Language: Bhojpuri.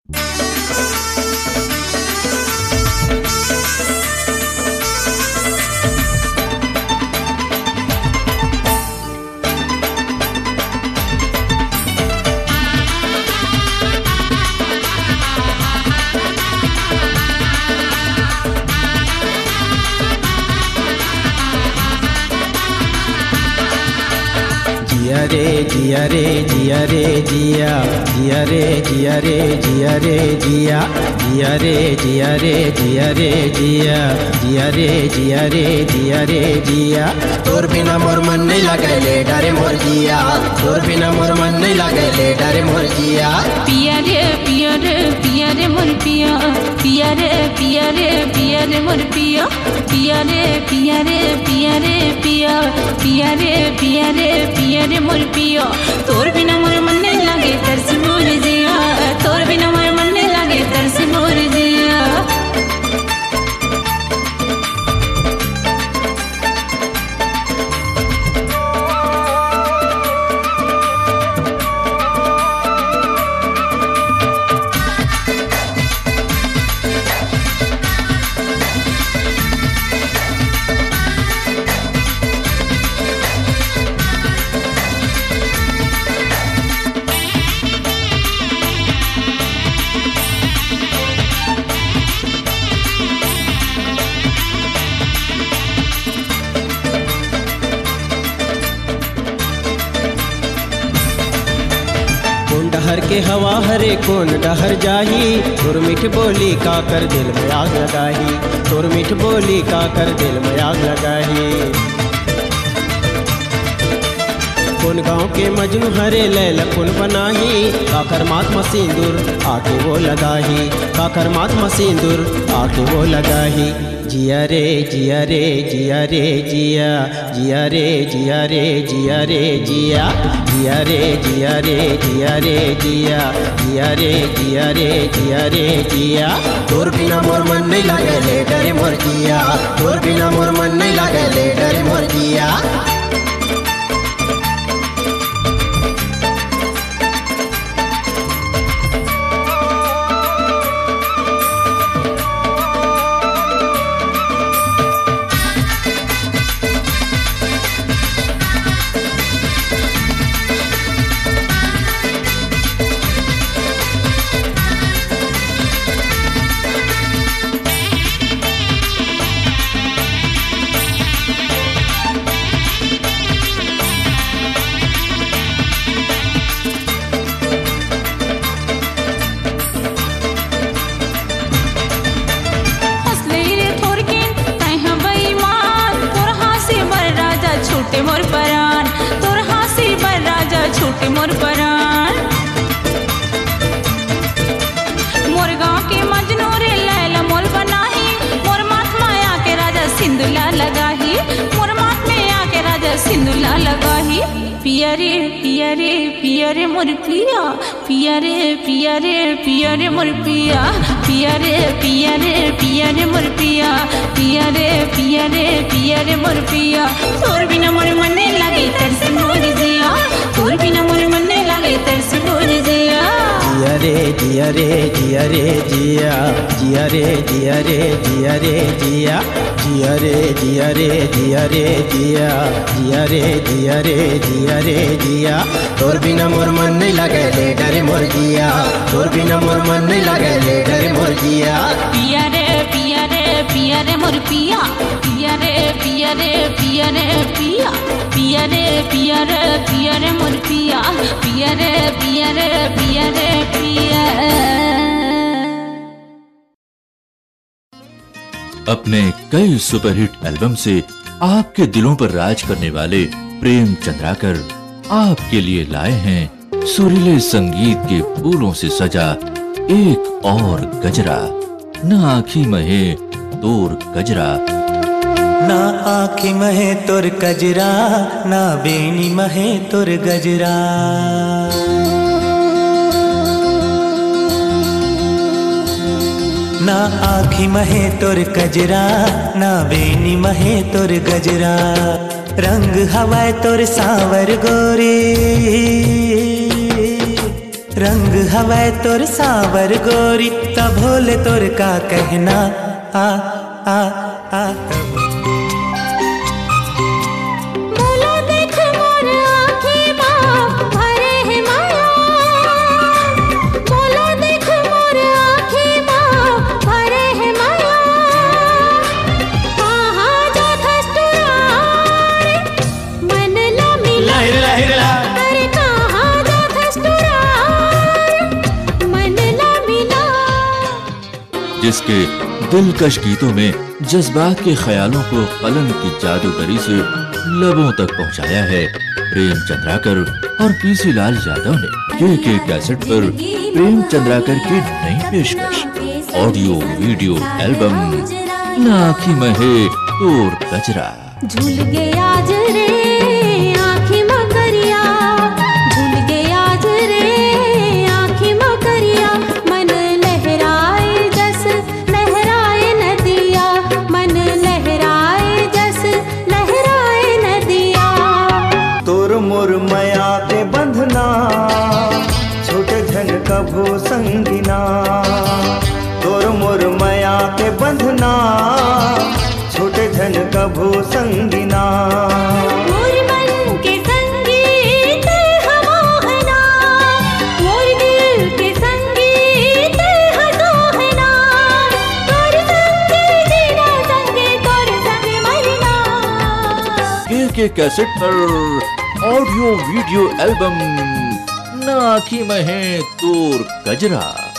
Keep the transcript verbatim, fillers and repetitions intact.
जिया रे जिया रे जिया रे जिया जिया रे जिया रे जिया रे जिया जिया रे जिया रे जिया रे जिया जिया रे जिया रे जिया रे जिया तोर बिना मोर मन नहीं लगले डरे मोर जिया तोर बिना मोर मन नहीं लगले डरे मोर जिया पिया रे पिया रे पिया रे मोर पिया पिया रे पिया रे पिया रे मोर पिया पिया रे पिया रे पिया रे पिया पिया रे पिया रे पिया रे मोर पिया तोर बिना मोर मन नहीं लागे तरस मोर जिया तोर बिना मोर मन नहीं लागे तरस मोर जिया डहर के हवा हरे कौन डहर जाही तोर मीठ बोली का कर दिल में आग लगाही तोर मीठ बोली का कर दिल में आग लगाही कौन गाँव के मजनू हरे लैला कौन बनाही काकर महात्मा सिंदूर आके वो लगाही काकर महात्मा सिंदूर आके वो लगाही जिया रे जिया रे जिया रे जिया जिया रे जिया रे जिया रे जिया जिया रे जिया रे जिया रे जिया जिया रे जिया रे जिया रे जिया तोर बिना मोर मन नहीं लगले डरे मोर जिया तोर बिना मोर मन नहीं लगले डरे मोर जिया मोर परान तोर हासी बर राजा छोटे मोर परान मोर गाँव के मजनू रे लैला मोल बनाही मोर माथ माया के राजा सिंदूला लगाही मोर माथ में आके राजा सिंदूला लगाही पिया रे पिया रे पिया रे मोर पिया पिया रे पिया रे पिया रे मोर पिया पिया रे पिया रे पिया रे मोर पिया पिया रे पिया रे पिया रे मोर पिया तोर बिना मोर मन नहीं लागे तरस मोर जिया तोर बिना मोर मन नहीं लागे तरस मोर जिया जिया रे जिया रे जिया रे जिया जिया रे जिया रे जिया रे जिया जिया रे जिया रे जिया रे जिया जिया रे जिया रे जिया रे जिया तोर बिना मोर मन नहीं लगले डरे मोर जिया तोर बिना मोर मन नहीं लगले डरे मोर जिया पिया रे पिया रे पिया रे मोर पिया पिया रे पिया रे पिया रे पिया पिया रे पिया रे पिया रे मोर पिया पिया रे पिया रे पिया रे पिया अपने कई सुपरहिट एल्बम से आपके दिलों पर राज करने वाले प्रेम चंद्राकर आपके लिए लाए हैं सुरीले संगीत के फूलों से सजा एक और गजरा। ना आखी महे तोर गजरा, ना आखी महे तोर गजरा, ना बेनी महे तोर गजरा। ना आखी महे तोर गजरा, ना बेनी महे तोर गजरा। रंग हवाए तोर सांवर गोरे, रंग हवै तोर सावर गोरी, तब भोले तोर का कहना आ आ आ तब। बोलो देख मोर आँखें माँ भरे है माया, बोलो देख मोर आँखें माँ भरे है माया। कहाँ जात हस्तुरारे मन ला मिला, अरे कहाँ जात हस्तुरारे मन ला मिला। जिसके दिलकश गीतों में जज्बात के ख्यालों को कलम की जादूगरी से लबों तक पहुंचाया है प्रेम चंद्राकर और पीसी लाल यादव ने। के के कैसेट पर प्रेम चंद्राकर की नई पेशकश ऑडियो वीडियो एल्बम ना आँखी महे तोर कजरा। झूल गए आज रे आँखी मकरिया, झूल गए आज रे आँखी मकरिया। मन लहराए जस लहराए नदिया, मन लहराए जस लहराए नदिया। तोर मोर माया के बंधना छोटे झन कभू संगिना, तोर मोर माया के बंधना छोटे झन कभू संगिना। मोर मन के संगीत हमोहना, मोर दिल के संगीत हसोहना। तोर संगे जीना संगे तोर संगे मरना। के के कैसेट पर ऑडियो वीडियो एल्बम ना आँखी महे तोर कजरा।